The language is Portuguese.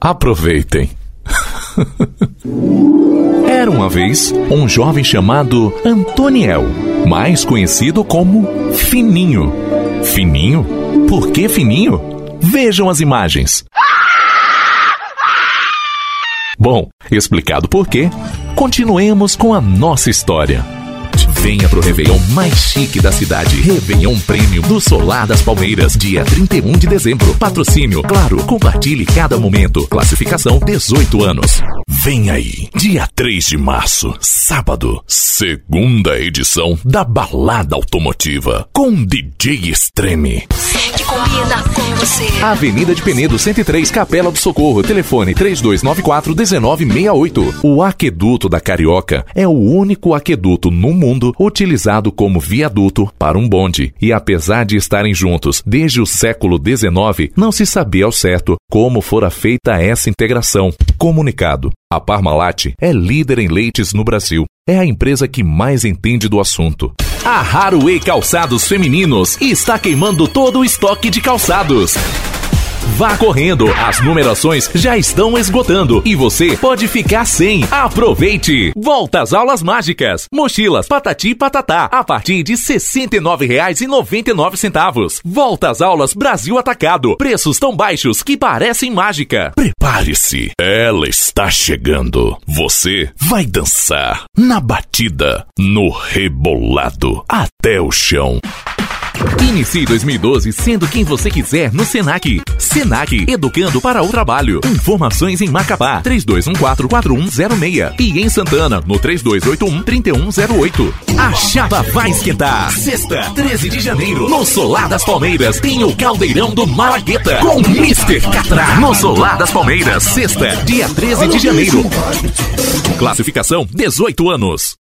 Aproveitem. Era uma vez um jovem chamado Antoniel, mais conhecido como Fininho. Fininho? Por que Fininho? Vejam as imagens. Bom, explicado por quê, continuemos com a nossa história. Venha pro Réveillon mais chique da cidade. Réveillon Premium do Solar das Palmeiras, dia 31 de dezembro. Patrocínio, claro, compartilhe cada momento. Classificação 18 anos. Vem aí, dia 3 de março, sábado, segunda edição da Balada Automotiva, com DJ Extreme. Que combina com você. Avenida de Penedo 103, Capela do Socorro. Telefone 3294-1968. O aqueduto da Carioca é o único aqueduto no mundo utilizado como viaduto para um bonde. E apesar de estarem juntos desde o século XIX, não se sabia ao certo como fora feita essa integração. Comunicado: a Parmalat é líder em leites no Brasil. É a empresa que mais entende do assunto. A Haruê Calçados Femininos está queimando todo o estoque de calçados. Vá correndo, as numerações já estão esgotando e você pode ficar sem. Aproveite! Volta às aulas mágicas. Mochilas Patati Patatá a partir de R$ 69,99. Volta às aulas Brasil Atacado. Preços tão baixos que parecem mágica. Prepare-se, ela está chegando. Você vai dançar na batida, no rebolado, até o chão. Inicie 2012 sendo quem você quiser no Senac. Senac, educando para o trabalho. Informações em Macapá, 3214-4106. E em Santana, no 3281-3108. A chapa vai esquentar. Sexta, 13 de janeiro, no Solar das Palmeiras, tem o Caldeirão do Malagueta, com Mr. Catra. No Solar das Palmeiras, sexta, dia 13 de janeiro. Classificação 18 anos.